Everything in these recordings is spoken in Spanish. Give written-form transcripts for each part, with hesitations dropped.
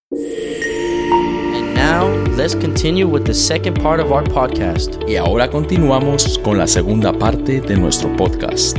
And now, let's continue with the second part of our podcast. Y ahora continuamos con la segunda parte de nuestro podcast.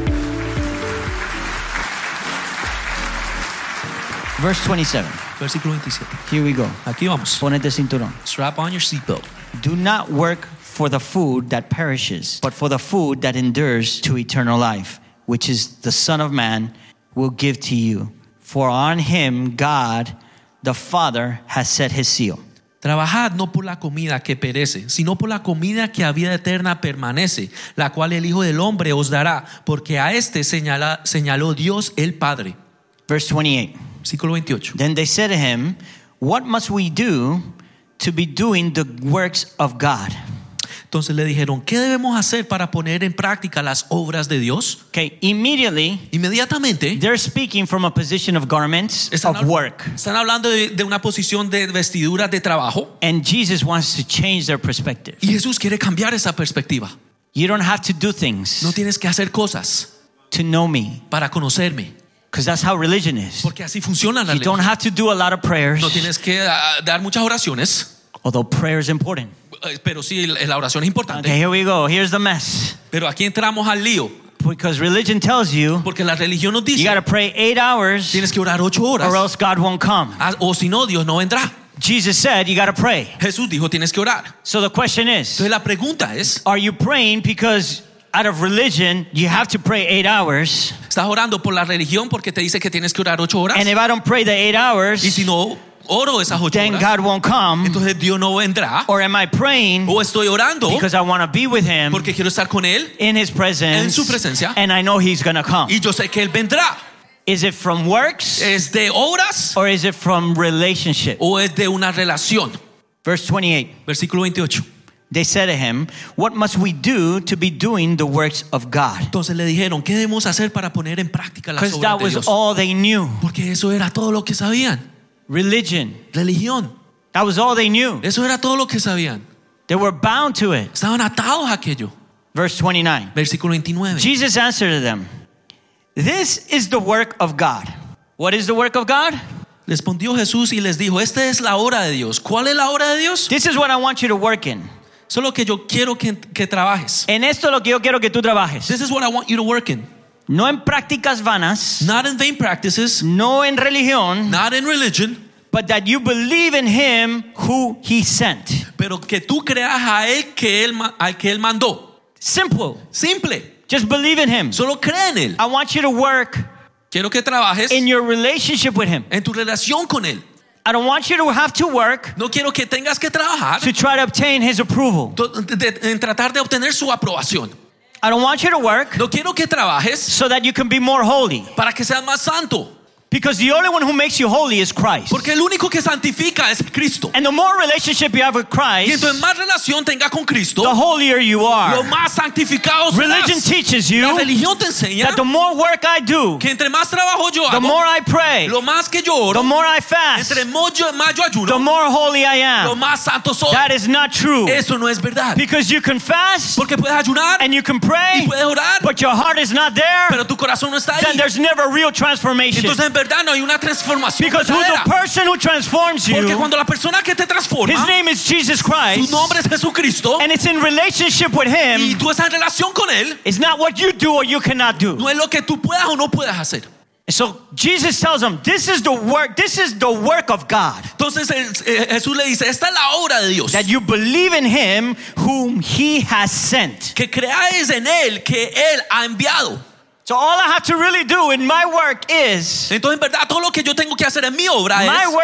Verse 27. Versículo 27. Here we go. Aquí vamos. Ponete cinturón. Strap on your seatbelt. Do not work for the food that perishes, but for the food that endures to eternal life, which is the Son of Man will give to you. For on him God, the Father, has set his seal. Trabajad no por la comida que perece, sino por la comida que a vida eterna permanece, la cual el Hijo del Hombre os dará, porque a este señaló Dios el Padre. Verse 28. Versículo 28. Then they said to him, what must we do to be doing the works of God? Entonces le dijeron, ¿qué debemos hacer para poner en práctica las obras de Dios? Okay, immediatamente, Inmediatamente they're speaking from a position of garments, of work. Están hablando de una posición de vestiduras de trabajo. And Jesus wants to change their perspective. Y Jesús quiere cambiar esa perspectiva. You don't have to do things No tienes que hacer cosas to know me, para conocerme, because that's how religion is. porque así funciona la You don't religión. have to do a lot of prayers, No tienes que dar muchas oraciones, although prayer is important. pero sí, la oración es importante. Okay, here we go. Here's the mess. Pero aquí entramos al lío, Because religion tells you porque la religión nos you dice, got to pray 8 hours tienes que orar 8 horas, or else God won't come. o si no, Dios no vendrá. Jesus said you got to pray. Jesús dijo, tienes que orar. So the question is, Entonces la pregunta es, are you praying because out of religion you have to pray 8 hours? ¿estás orando por la religión porque te dice que tienes que orar 8 horas? And if I don't pray the 8 hours, Y si no oro esas 8 then horas, God won't come. entonces Dios no vendrá. Or am I praying O estoy orando because I want to be with him porque quiero estar con Él in his presence, en su presencia, and I know he's going to come? y yo sé que Él vendrá. Is it from works ¿Es de obras or is it from relationship? o es de una relación? Verse 28. Versículo 28. They said to him, what must we do to be doing the works of God? Entonces le dijeron, ¿qué debemos hacer para poner en práctica las Because obras that de was Dios? all they knew. Porque eso era todo lo que sabían. Religion. Religión. That was all they knew. Eso era todo lo que sabían. They were bound to it. Estaban atados a aquello. Verse 29. Versículo 29. Jesus answered to them, this is the work of God. What is the work of God? Respondió Jesús y les dijo, esta es la hora de Dios. ¿Cuál es la hora de Dios? This is what I want you to work in. Solo que yo quiero que trabajes. En esto es lo que yo quiero que tú trabajes. This is what I want you to work in. No en prácticas vanas, Not in vain practices, no en religión, not in religion, but that you believe in him who he sent. pero que tú creas a Él al que Él mandó. Simple. Simple. Just believe in him. Solo cree en Él. I want you to work Quiero que trabajes in your relationship with him. en tu relación con Él. I don't want you to have to work No quiero que tengas que trabajar to try to obtain his approval. en tratar de obtener su aprobación. I don't want you to work No quiero que trabajes so that you can be more holy. para que seas más santo. Because the only one who makes you holy is Christ. Porque el único que santifica es Cristo. And the more relationship you have with Y Christ, entonces más relación tenga con Cristo, the holier you lo are. más santificado Religion serás. teaches you La religión te enseña that the more work I do, que entre más trabajo yo the hago, more I pray, lo más que yo the oro, more I fast, entre más yo the ayuno, more holy I lo am. más santo soy. That is not true. Eso no es verdad. Because you can fast Porque puedes ayunar and you can y pray, puedes orar, but your heart is not there, pero tu corazón no está then ahí. there's never real transformation. Entonces en verdad no hay una transformación Because who the verdadera. person who transforms Porque you, cuando la persona que te transforma, his name is Jesus su Christ, nombre es Jesucristo, and it's in relationship with y him. tú estás en relación con Él, It's not what you do or you cannot do. no es lo que tú puedas o no puedas hacer. So Jesus tells them, this is the work of God. Entonces Jesús le dice, esta es la obra de Dios. That you believe in him whom he has sent. Que creáis en Él, que Él ha enviado. So all I have to really do in my work is, Entonces en verdad todo lo que yo tengo que hacer en mi obra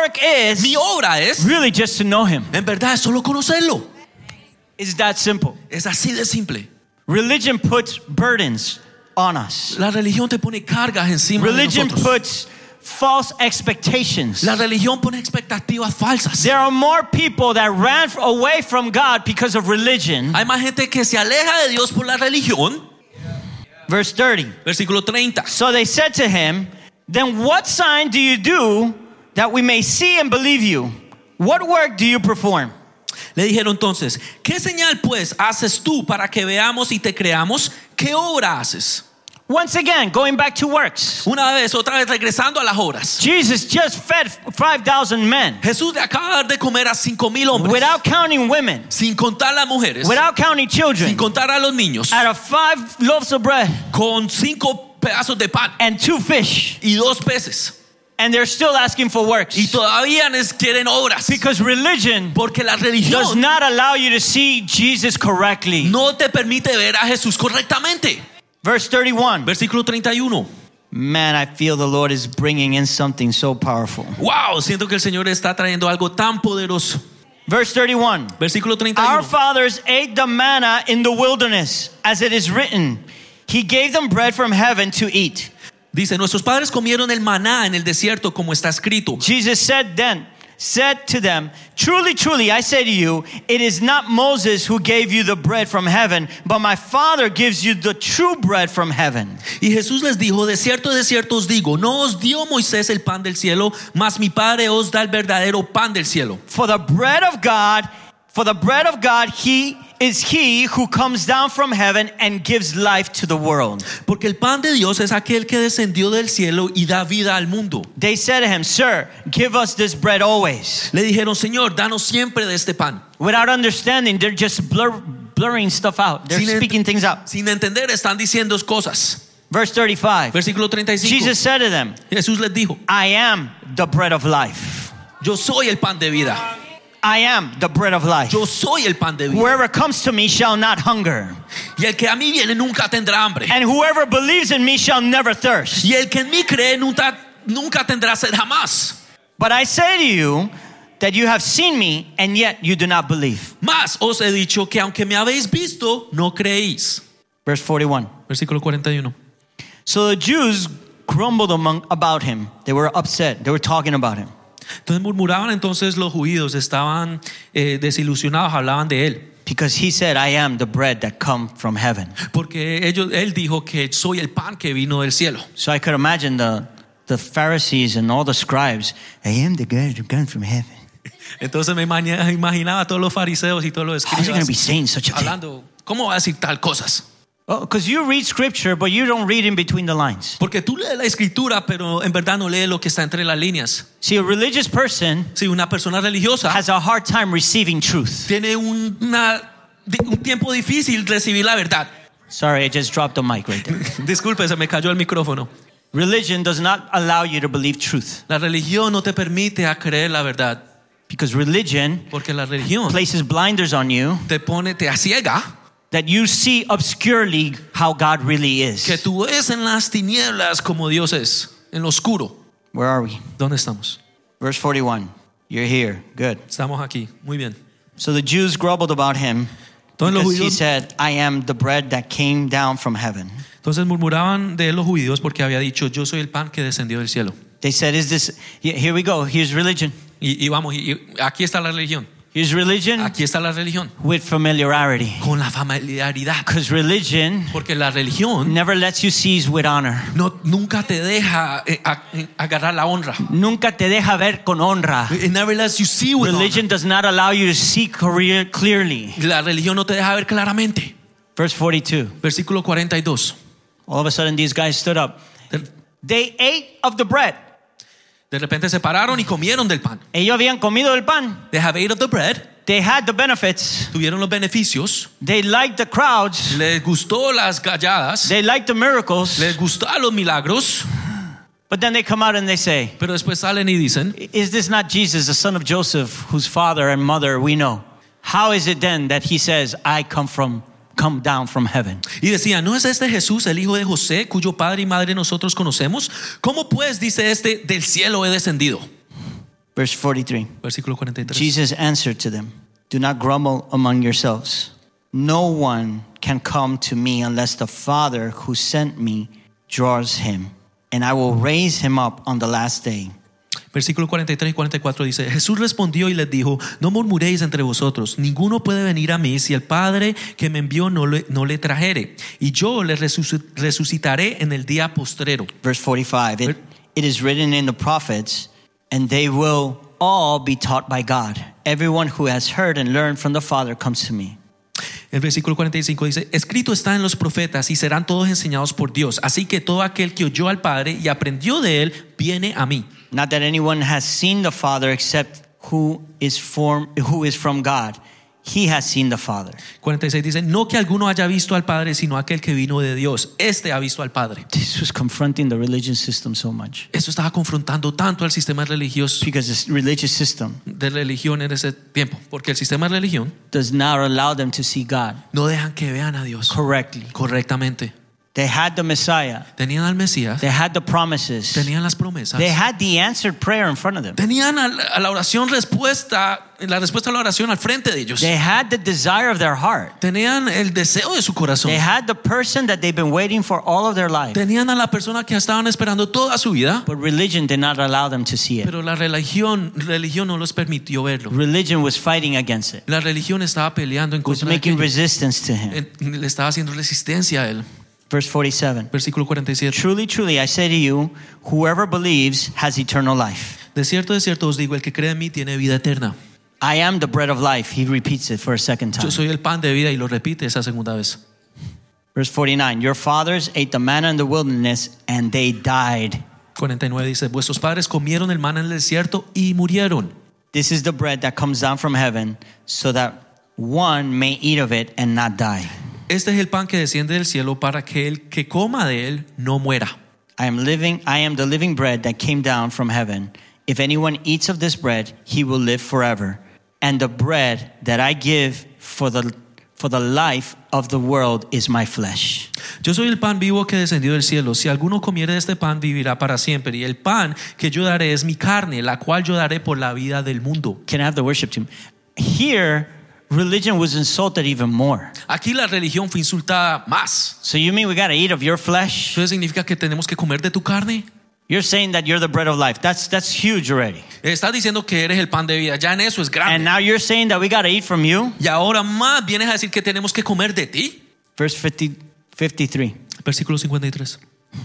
mi obra es really just to know him. en verdad es solo conocerlo. It's that simple. Es así de simple. Religion puts burdens on us. La religión te pone cargas encima de Religion nosotros. puts false expectations. La religión pone expectativas falsas. There are more people that ran away from God because of religion. Hay más gente que se aleja de Dios por la religión. Verse 30. Versículo 30. So they said to him, then what sign do you do that we may see and believe you? What work do you perform? Le dijeron entonces, ¿qué señal pues haces tú para que veamos y te creamos? ¿Qué obra haces? Once again, going back to works. Otra vez regresando a las obras. Jesus just fed 5,000 men Jesús le acaba de dar de comer a 5,000 hombres. without counting women, Sin contar las mujeres. without counting Sin children, contar a los niños. out of 5 loaves of bread Con 5 pedazos de pan and 2 fish. y 2 peces. And they're still asking for works. Y todavía quieren obras. Because religion Porque la does religión not allow you to see Jesus correctly. no te permite ver a Jesús correctamente. Verse 31. Versículo 31. Man, I feel the Lord is bringing in something so powerful. Wow, siento que el Señor está trayendo algo tan poderoso. Verse 31. Versículo Our 31. fathers ate the manna in the wilderness, as it is written, He gave them bread from heaven to eat. Dice, nuestros padres comieron el maná en el desierto como está escrito. Jesus said to them, Truly, truly, I say to you, it is not Moses who gave you the bread from heaven, but my Father gives you the true bread from heaven. Y Jesús les dijo, de cierto os digo, no os dio Moisés el pan del cielo, mas mi Padre os da el verdadero pan del cielo. For the bread of God, He is He who comes down from heaven and gives life to the world. Porque el pan de Dios es aquel que descendió del cielo y da vida al mundo. They said to him, Sir, give us this bread always. Le dijeron, Señor, danos siempre de este pan. Without understanding, they're just blurring stuff out. They're speaking things out. Sin entender, están diciendo cosas. Verse 35. Versículo 35. Jesus said to them, Jesús les dijo, I am the bread of life. yo soy el pan de vida. I am the bread of life. Yo soy el pan de vida. Whoever comes to me shall not hunger. Y el que a mí viene nunca tendrá hambre. And whoever believes in me shall never thirst. Y el que en mí cree nunca tendrá sed jamás. But I say to you that you have seen me and yet you do not believe. Más os he dicho que aunque me habéis visto, no creéis. Verse 41. Versículo 41. So the Jews grumbled about him. They were upset. They were talking about him. Entonces murmuraban entonces los judíos, estaban desilusionados, hablaban de él. Because he said, I am the bread that come from heaven. Porque él dijo que soy el pan que vino del cielo. So I could imagine the Pharisees and all the scribes, I am the bread that comes from heaven. Entonces me imaginaba a todos los fariseos y todos los How is he going to be escribas saying such a thing? hablando, ¿cómo va a decir tal cosas? Because you read scripture, but you don't read in between the lines. Porque tú lees la escritura, pero en verdad no lees lo que está entre las líneas. See, a religious person Si una persona religiosa has a hard time receiving truth. tiene un tiempo difícil recibir la verdad. Sorry, I just dropped the mic right there. Disculpe, se me cayó el micrófono. Religion does not allow you to believe truth. La religión no te permite a creer la verdad. Because religion Porque la religión places blinders on you te asiega, that you see obscurely how God really is. que tú ves en las tinieblas como Dios es, en lo oscuro. Where are we? ¿Dónde estamos? Verse 41. You're here. Good. Estamos aquí. Muy bien. So the Jews grumbled about him Entonces los because he judíos, said, I am the bread that came down from heaven. entonces murmuraban de él los judíos porque había dicho, yo soy el pan que descendió del cielo. They said, is this, here we go. Here's religion. Y vamos, y aquí está la religión. Here's religion Aquí está la religión. with familiarity. Con la familiaridad. Because religion Porque la religión never lets you seize with honor. nunca te deja agarrar la honra. Nunca te deja ver con honra. It never lets you see with Religion does not allow you to see clearly. honor. La religión no te deja ver claramente. Verse 42. Versículo 42. All of a sudden, these guys stood up. They ate of the bread. De repente se pararon y comieron del pan. Ellos habían comido el pan. They have ate of the bread. They had the benefits. Tuvieron los beneficios. They liked the crowds. Les gustó las galladas. They liked the miracles. Les gustaron los milagros. But then they come out and they say, Pero después salen y dicen, is this not Jesus, the son of Joseph, whose father and mother we know? How is it then that he says, I come down from heaven? y decían, ¿no es este Jesús el hijo de José, cuyo padre y madre nosotros conocemos? ¿Cómo pues dice este, del cielo he descendido? Verse 43. Versículo 43. Jesus answered to them, do not grumble among yourselves. No one can come to me unless the Father who sent me draws him, and I will raise him up on the last day. Versículo 43 y 44 dice, Jesús respondió y les dijo, no murmuréis entre vosotros, ninguno puede venir a mí si el Padre que me envió no le trajere, y yo le resucitaré en el día postrero. Verse 45, it is written in the prophets, and they will all be taught by God. Everyone who has heard and learned from the Father comes to me. El versículo 45 dice: escrito está en los profetas y serán todos enseñados por Dios. Así que todo aquel que oyó al Padre y aprendió de él, viene a mí. Not that anyone has seen the Father except who is from God. He has seen the Father. 46 dice: no que alguno haya visto al Padre, sino aquel que vino de Dios. Este ha visto al Padre. This was confronting the religious system so much. Esto estaba confrontando tanto al sistema religioso Because this religious system de religión en ese tiempo, porque el sistema de religión does not allow them to see God no dejan que vean a Dios correctly. correctamente. They had the Messiah. Tenían al Mesías, They had the promises. tenían las promesas, They had the answered prayer in front of them. tenían a la oración la respuesta a la oración al frente de ellos. They had the desire of their heart. Tenían el deseo de su corazón. They had the person that they've been waiting for all of their life. Tenían a la persona que estaban esperando toda su vida. But religion did not allow them to see it. Pero la religión no los permitió verlo. Religion was fighting against it. La religión estaba peleando en Was contra de making aquello. resistance to him. Le estaba haciendo resistencia a él. Verse 47. Versículo 47. Truly, truly, I say to you, whoever believes has eternal life. De cierto os digo, el que cree en mí tiene vida eterna. I am the bread of life. He repeats it for a second time. Yo soy el pan de vida, y lo repite esa segunda vez. Verse 49. Your fathers ate the manna in the wilderness and they died. 49 dice: vuestros padres comieron el maná en el desierto y murieron. This is the bread that comes down from heaven so that one may eat of it and not die. Este es el pan que desciende del cielo para que el que coma de él no muera. I am the living bread that came down from heaven. If anyone eats of this bread, he will live forever. And the bread that I give for the life of the world is my flesh. Yo soy el pan vivo que descendió del cielo. Si alguno comiere de este pan, vivirá para siempre. Y el pan que yo daré es mi carne, la cual yo daré por la vida del mundo. Can I have the worship team? Here, religion was insulted even more. Aquí la religión fue insultada más. So you mean we got to eat of your flesh? ¿Eso significa que tenemos que comer de tu carne? You're saying that you're the bread of life. That's huge already. Estás diciendo que eres el pan de vida. Ya en eso es grande. And now you're saying that we got to eat from you? Y ahora más vienes a decir que tenemos que comer de ti. Verse 53. Versículo 53.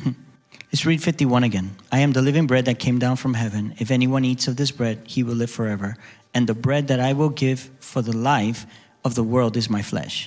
Let's read 51 again. I am the living bread that came down from heaven. If anyone eats of this bread, he will live forever. And the bread that I will give for the life of the world is my flesh.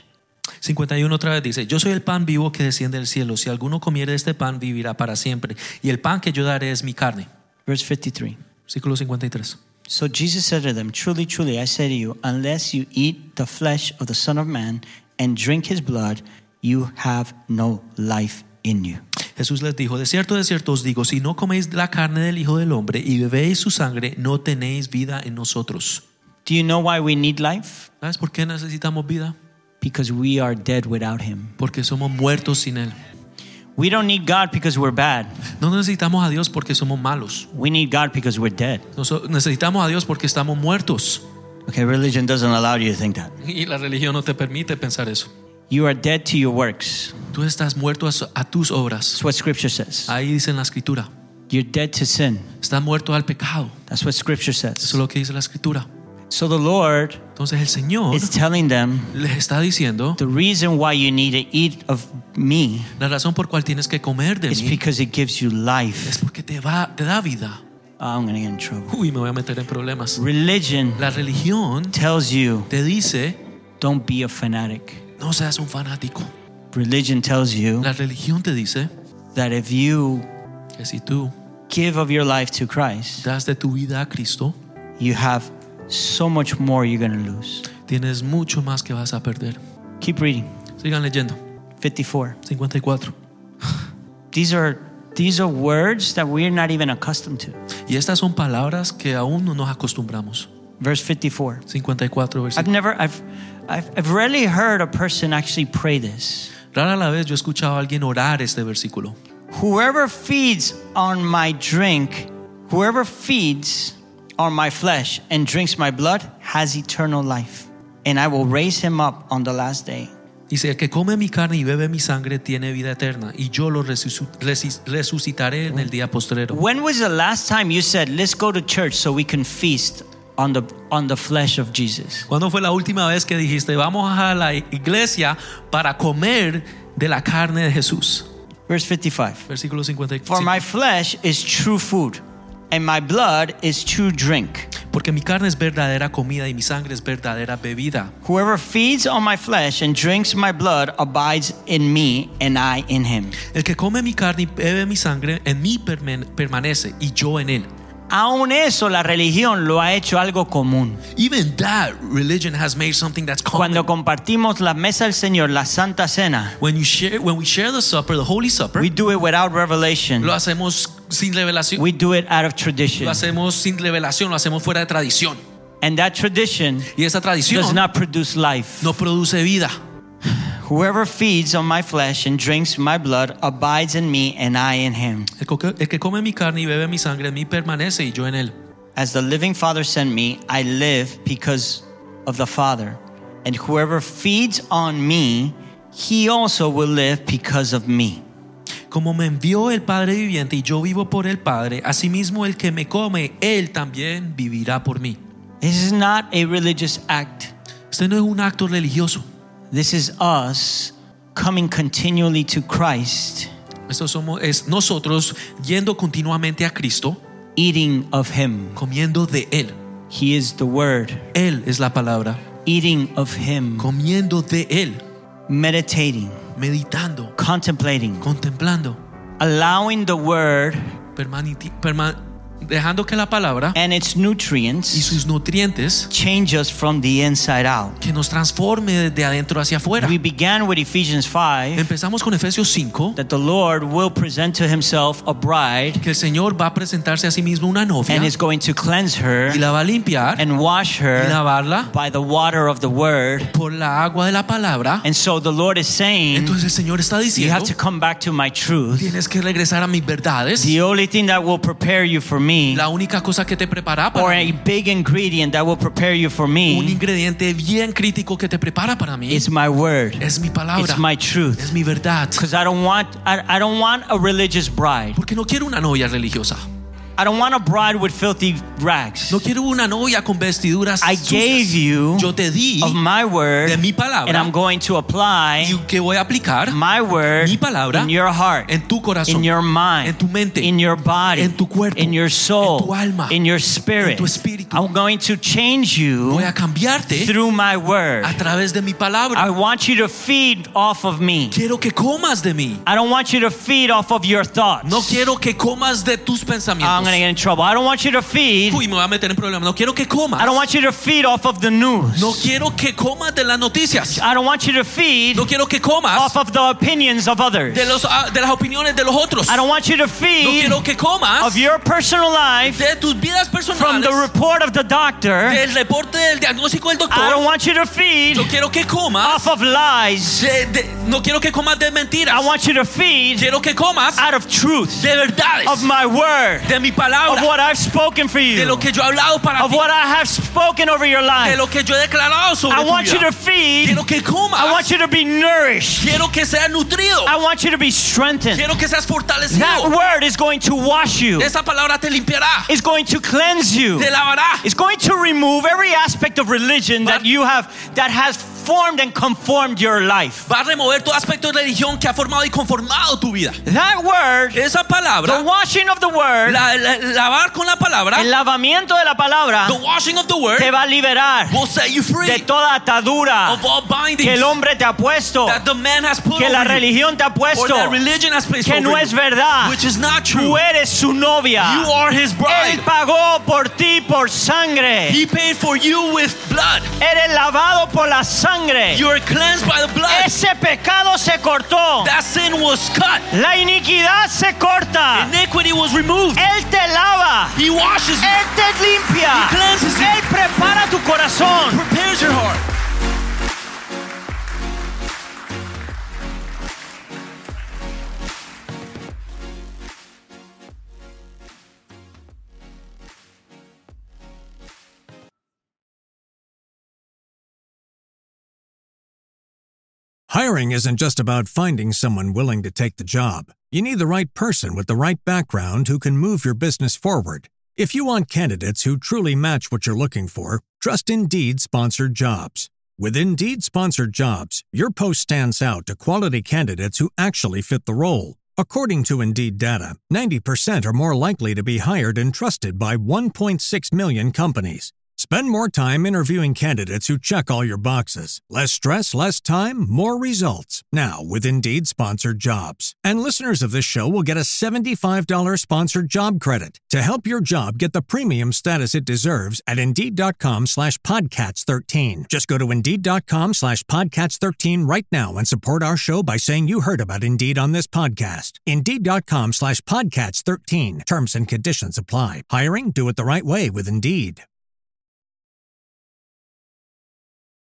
51 otra vez dice: yo soy el pan vivo que desciende del cielo. Si alguno comiere de este pan, vivirá para siempre. Y el pan que yo daré es mi carne. Verse 53. Versículo 53. So Jesus said to them, truly, truly, I say to you, unless you eat the flesh of the Son of Man and drink his blood, you have no life in you. Jesús les dijo: de cierto os digo, si no coméis la carne del Hijo del Hombre y bebéis su sangre, no tenéis vida en nosotros. Do you know why we need life? ¿Sabes por qué necesitamos vida? Because we are dead without him. Porque somos muertos sin Él. We don't need God because we're bad. No necesitamos a Dios porque somos malos. We need God because we're dead. Necesitamos a Dios porque estamos muertos. Okay, religion doesn't allow you to think that. Y la religión no te permite pensar eso. You are dead to your works. Tú estás muerto a tus obras. That's what Scripture says. Ahí dice en la Escritura. You're dead to sin. Estás muerto al pecado. That's what Scripture Eso says. es lo que dice la Escritura. So the Lord Entonces el Señor is telling them les está diciendo: the reason why you need to eat of me la razón por cual tienes que comer de is mí because it gives you es life. porque te da vida. Oh, I'm going to get in trouble. Uy, me voy a meter en problemas. Religion La religión tells you te dice: don't be a fanatic. no seas un fanático. Religion tells you La religión te dice that if you que si tú give of your life to Christ, das de tu vida a Cristo, you have so much more you're going to lose. tienes mucho más que vas a perder. Keep reading. Sigan leyendo. 54. 54. These are words that we're not even accustomed to. Y estas son palabras que aún no nos acostumbramos. Verse 54. 54 versículo. I've rarely heard a person actually pray this. Rara la vez yo he escuchado a alguien orar este versículo. Whoever feeds on my drink, whoever feeds on my flesh and drinks my blood has eternal life, and I will raise him up on the last day. Dice: el que come mi carne y bebe mi sangre tiene vida eterna, y yo lo resucitaré en el día postrero. When was the last time you said, let's go to church so we can feast on the flesh of Jesus? ¿Cuándo fue la última vez que dijiste: vamos a la iglesia para comer de la carne de Jesús? Verse 55. Versículo 55. For my flesh is true food, and my blood is true drink. porque mi carne es verdadera comida y mi sangre es verdadera bebida. Whoever feeds on my flesh and drinks my blood abides in me and I in him. El que come mi carne y bebe mi sangre en mí permanece y yo en él. Aún eso la religión lo ha hecho algo común. Even that religion has made something that's common. Cuando compartimos la mesa del Señor, la Santa Cena, When we share the supper, the Holy Supper, we do it without revelation. lo hacemos sin revelación. We do it out of tradition. Lo hacemos sin revelación, lo hacemos fuera de tradición. And that tradition Y esa does tradición not produce life. no produce vida. Whoever feeds on my flesh and drinks my blood abides in me and I in him. El que come mi carne y bebe mi sangre en mí permanece y yo en él. As the living Father sent me, I live because of the Father. And whoever feeds on me, he also will live because of me. Como me envió el Padre viviente y yo vivo por el Padre, asimismo el que me come, él también vivirá por mí. This is not a religious act. Este no es un acto religioso. This is us coming continually to Christ, Esto es nosotros yendo continuamente a Cristo, eating of him. comiendo de él. He is the word. Él es la palabra. Eating of him. Comiendo de él, Meditating. meditando, Contemplating. contemplando, Allowing the word dejando que la palabra and its y nutrients sus nutrientes change us from the inside out. que nos transforme de adentro hacia afuera. We began with Ephesians 5 Empezamos con Efesios 5, that the Lord will present to himself a bride que el Señor va a presentarse a sí mismo una novia and is going to cleanse her y la va a limpiar and wash y her lavarla by the water of the word. por la agua de la palabra. And so the Lord is saying, Entonces el Señor está you diciendo, have to come back to my truth. tienes que regresar a mis verdades. The only thing that will prepare you for me, La única cosa que te prepara or para a mí, big ingredient that will prepare you for un me, ingrediente bien crítico que te prepara para mí, is my word. es mi palabra, It's my truth. es mi verdad. Because I don't want a religious bride. Porque no quiero una novia religiosa. I don't want a bride with filthy rags. No quiero una novia con vestiduras I sucias. gave you Yo te di of my word, de mi palabra and I'm going to apply y que voy a aplicar my word mi palabra in your heart, en tu corazón, in your mind, en tu mente, in your body, en tu cuerpo, in your soul, en tu alma, in your spirit. en tu espíritu. I'm going to change you Voy a cambiarte through my word. a través de mi palabra. I want you to feed off of me. Quiero que comas de mí. I don't want you to feed off of your thoughts. No quiero que comas de tus I'm pensamientos. going to get in trouble. I don't want you to feed. Uy, me voy a meter en problemas. No quiero que comas. I don't want you to feed off of the news. No quiero que comas de las noticias. I don't want you to feed No quiero que comas off of the opinions of others. de las opiniones de los otros. I don't want you to No feed quiero que comas of your personal life de tus vidas from the personales, report of the doctor. del reporte del diagnóstico del I don't doctor. want you to feed No quiero que comas off of lies. no quiero que comas de mentiras. I want you to feed Quiero que comas out of truth, de verdades, of my word, de mi of palabra, what I've spoken for de you, lo que yo he hablado para of ti, what I have spoken over your de life. lo que yo he declarado sobre I tu want you vida. to feed. Quiero que comas. I want you to be nourished. Quiero que seas nutrido. I want you to be strengthened. Quiero que seas fortalecido. That word is going to wash you. Esa palabra te limpiará, It's going to cleanse you. te lavará. It's going to remove every aspect of religion that you have that has formed and conformed your life. Va a remover todo aspecto de religión que ha formado y conformado tu vida. That word, Esa the palabra, washing of the word, lavar con la palabra, el lavamiento de la palabra the washing of the word te va a liberar will set you free de toda atadura of all bindings que el hombre te ha puesto, that the man has put que la over you, religión te ha or puesto, that religion has placed que over no you, es verdad. which is not true. Tú eres su novia. You are his Él bride. pagó por ti por sangre. He paid for you with blood. Eres lavado por la sangre. You are cleansed by the blood. Ese pecado se cortó. That sin was cut. La iniquidad se corta. Iniquity was removed. Él te lava. He washes you, Él te limpia. He cleanses you. Él prepara tu corazón. prepares your heart. Hiring isn't just about finding someone willing to take the job. You need the right person with the right background who can move your business forward. If you want candidates who truly match what you're looking for, trust Indeed Sponsored Jobs. With Indeed Sponsored Jobs, your post stands out to quality candidates who actually fit the role. According to Indeed data, 90% are more likely to be hired and trusted by 1.6 million companies. Spend more time interviewing candidates who check all your boxes. Less stress, less time, more results. Now, with Indeed Sponsored Jobs. And listeners of this show will get a $75 sponsored job credit to help your job get the premium status it deserves at Indeed.com/Podcats13. Just go to Indeed.com/Podcats13 right now and support our show by saying you heard about Indeed on this podcast. Indeed.com/Podcats13. Terms and conditions apply. Hiring? Do it the right way with Indeed.